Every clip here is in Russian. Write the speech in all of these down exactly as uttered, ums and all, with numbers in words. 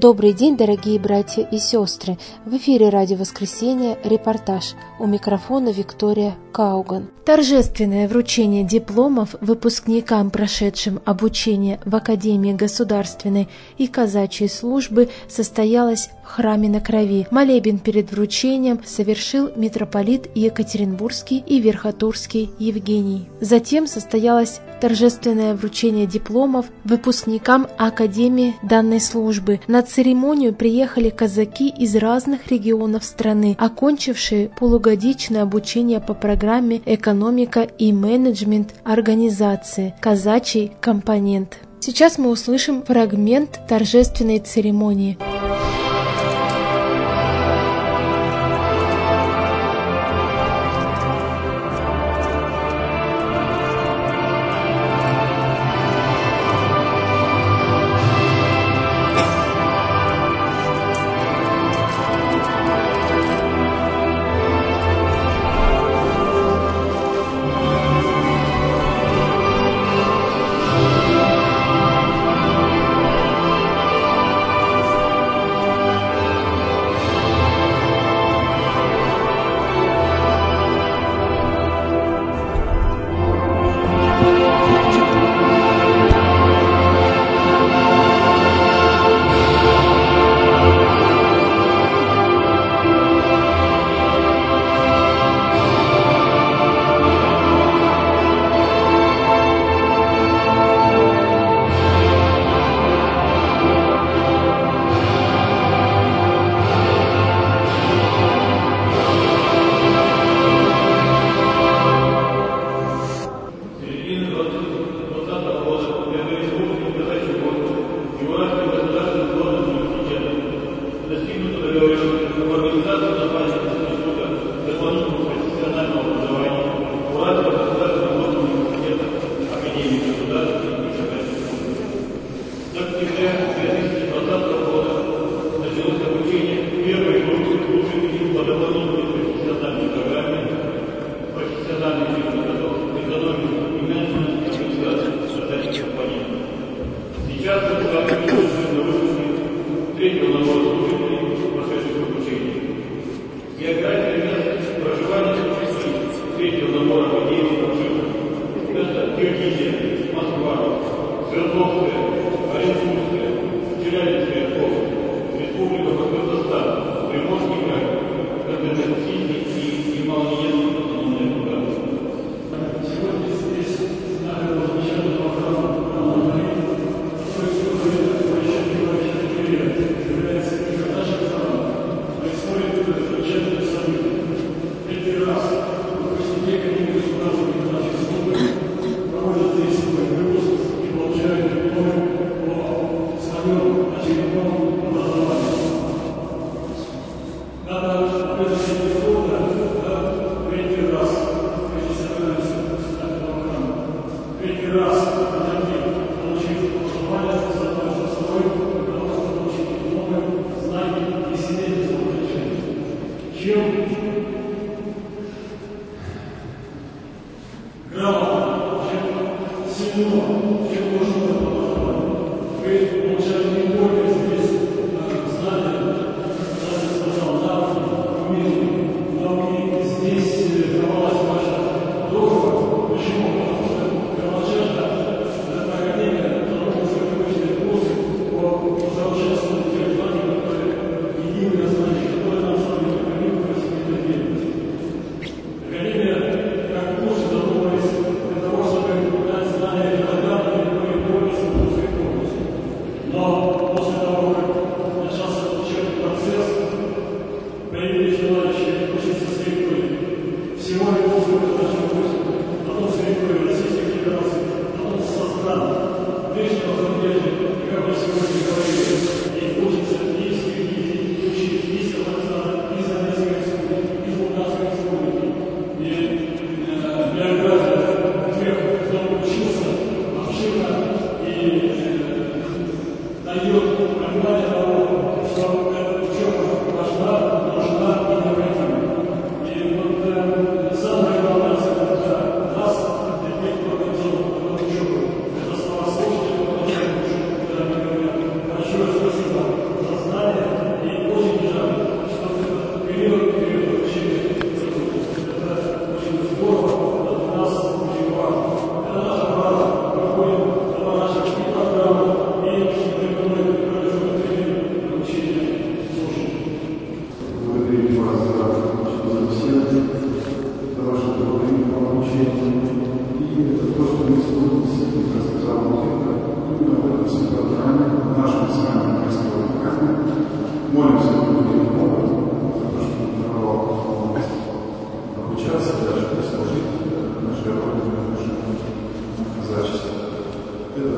Добрый день, дорогие братья и сестры! В эфире «Радио Воскресенье», репортаж. У микрофона Виктория Кауган. Торжественное вручение дипломов выпускникам, прошедшим обучение в Академии государственной и казачьей службы, состоялось в храме на Крови. Молебен перед вручением совершил митрополит Екатеринбургский и Верхотурский Евгений. Затем состоялось торжественное вручение дипломов выпускникам Академии данной службы. На церемонию приехали казаки из разных регионов страны, окончившие полугодичное обучение по программе «Экономика и менеджмент организации. Казачий компонент». Сейчас мы услышим фрагмент торжественной церемонии.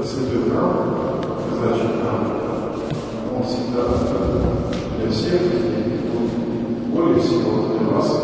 Это святой храм, казачий храм. Он всегда для всех, более всего для вас,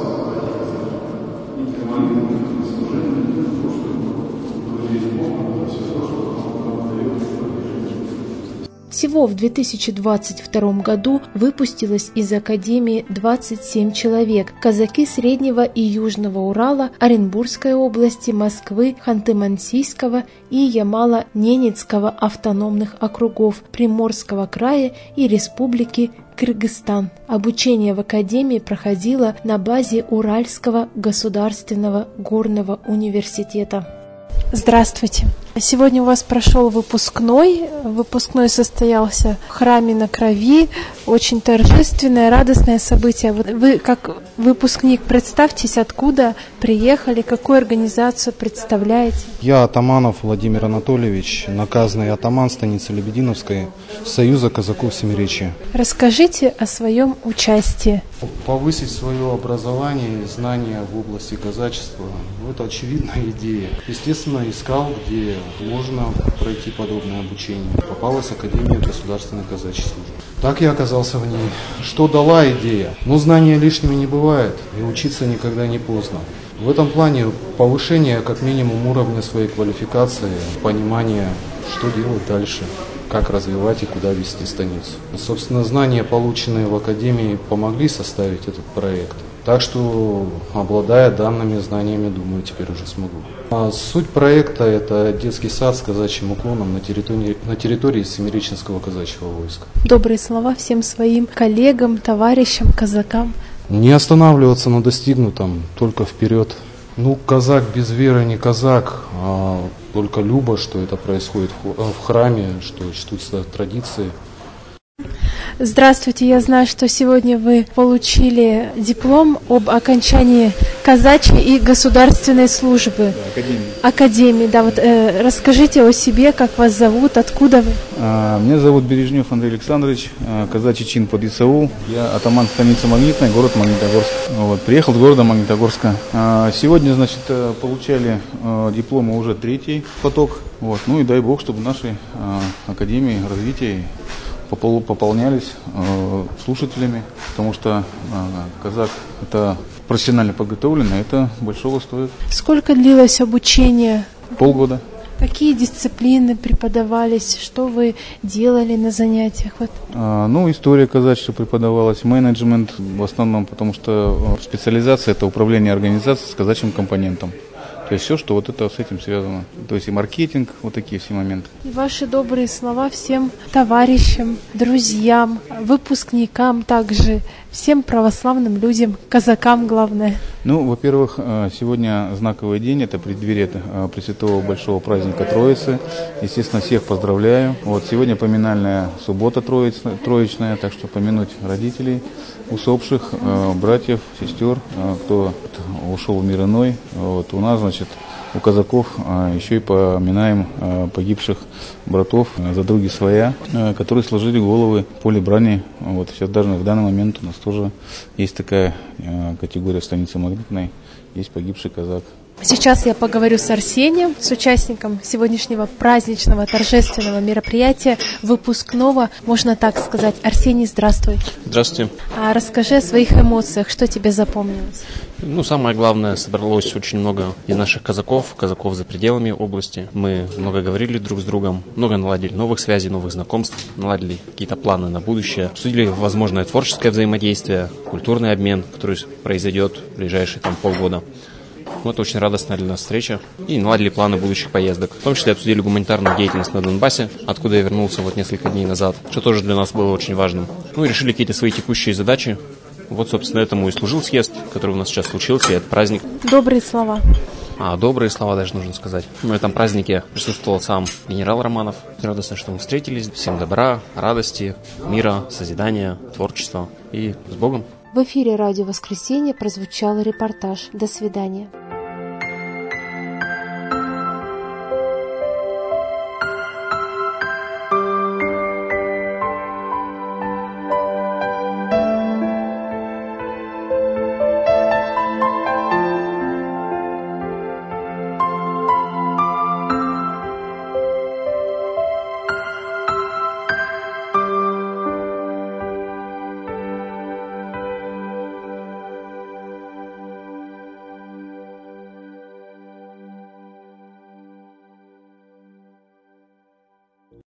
и для молитвы, и для служения, для того, чтобы благодарить Бога за все то, что Он нам дает в жизни. Всего в две тысячи двадцать втором году выпустилось из Академии двадцать семь человек. Казаки Среднего и Южного Урала, Оренбургской области, Москвы, Ханты-Мансийского и Ямало-Ненецкого автономных округов, Приморского края и Республики Кыргызстан. Обучение в Академии проходило на базе Уральского государственного горного университета. Здравствуйте! Сегодня у вас прошел выпускной. Выпускной состоялся в храме на Крови. Очень торжественное, радостное событие. Вы, как выпускник, представьтесь, откуда приехали, какую организацию представляете? Я Атаманов Владимир Анатольевич, наказанный атаман станицы Лебединовской, Союза казаков Семиречья. Расскажите о своем участии. Повысить свое образование и знания в области казачества – это очевидная идея. Естественно, искал, где можно пройти подобное обучение. Попалась Академия государственной казачьей службы. Так я оказался в ней. Что дала идея? Ну, знания лишними не бывает, и учиться никогда не поздно. В этом плане повышение как минимум уровня своей квалификации, понимание, что делать дальше, как развивать и куда вести станицу. Собственно, знания, полученные в Академии, помогли составить этот проект. Так что, обладая данными знаниями, думаю, теперь уже смогу. А суть проекта – это детский сад с казачьим уклоном на территории, на территории Семиреченского казачьего войска. Добрые слова всем своим коллегам, товарищам, казакам. Не останавливаться на достигнутом, только вперед. Ну, казак без веры не казак, а только любо, что это происходит в храме, что чтутся традиции. Здравствуйте, я знаю, что сегодня вы получили диплом об окончании казачьей и государственной службы. Да, академии. Академии, да, вот э, расскажите о себе, как вас зовут, откуда вы? А, меня зовут Бережнев Андрей Александрович, казачий чин под ИСАУ. Я атаман станицы Магнитной, город Магнитогорск. Вот, приехал с города Магнитогорска. А, сегодня, значит, получали а, дипломы уже третий поток. Вот, ну и дай бог, чтобы наши а, академии развития пополнялись э, слушателями, потому что э, казак это профессионально подготовлено, это большого стоит. Сколько длилось обучение? Полгода. Какие дисциплины преподавались, что вы делали на занятиях? Вот. А, ну, история казачества преподавалась, менеджмент в основном, потому что специализация это управление организацией с казачьим компонентом. То есть все, что вот это с этим связано. То есть и маркетинг, вот такие все моменты. И ваши добрые слова всем товарищам, друзьям, выпускникам также, всем православным людям, казакам главное. Ну, во-первых, сегодня знаковый день, это преддверие Пресвятого Большого праздника Троицы. Естественно, всех поздравляю. Вот сегодня поминальная суббота троичная, так что помянуть родителей, усопших, братьев, сестер, кто ушел в мир иной. Вот у нас, значит, у казаков а, еще и поминаем а, погибших братов а, за други своя, а, которые сложили головы в поле брани. Вот сейчас даже в данный момент у нас тоже есть такая а, категория в станице Магнитной, есть погибший казак. Сейчас я поговорю с Арсением, с участником сегодняшнего праздничного торжественного мероприятия, выпускного, можно так сказать. Арсений, здравствуй. Здравствуйте. А расскажи о своих эмоциях, что тебе запомнилось? Ну, самое главное, собралось очень много из наших казаков, казаков за пределами области. Мы много говорили друг с другом, много наладили новых связей, новых знакомств, наладили какие-то планы на будущее, обсудили возможное творческое взаимодействие, культурный обмен, который произойдет в ближайшие там полгода. Ну, это очень радостная для нас встреча. И наладили планы будущих поездок. В том числе обсудили гуманитарную деятельность на Донбассе, откуда я вернулся вот несколько дней назад, что тоже для нас было очень важным. Ну и решили какие-то свои текущие задачи. Вот, собственно, этому и служил съезд, который у нас сейчас случился, и это праздник. Добрые слова. А, добрые слова даже нужно сказать. На этом празднике присутствовал сам генерал Романов. Радостно, что мы встретились. Всем добра, радости, мира, созидания, творчества и с Богом. В эфире «Радио Воскресенье» прозвучал репортаж. До свидания.